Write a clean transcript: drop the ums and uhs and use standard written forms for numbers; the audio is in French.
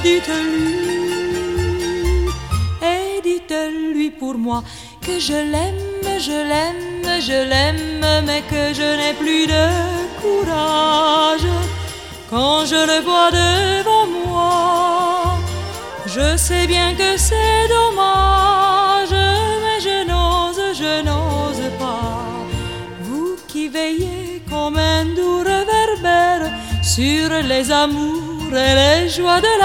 dites-lui pour moi que je l'aime, je l'aime, je l'aime, mais que je n'ai plus de courage. Quand je le vois devant moi, je sais bien que c'est dommage, mais je n'ose pas. Vous qui veillez comme un doux réverbère sur les amours et les joies de la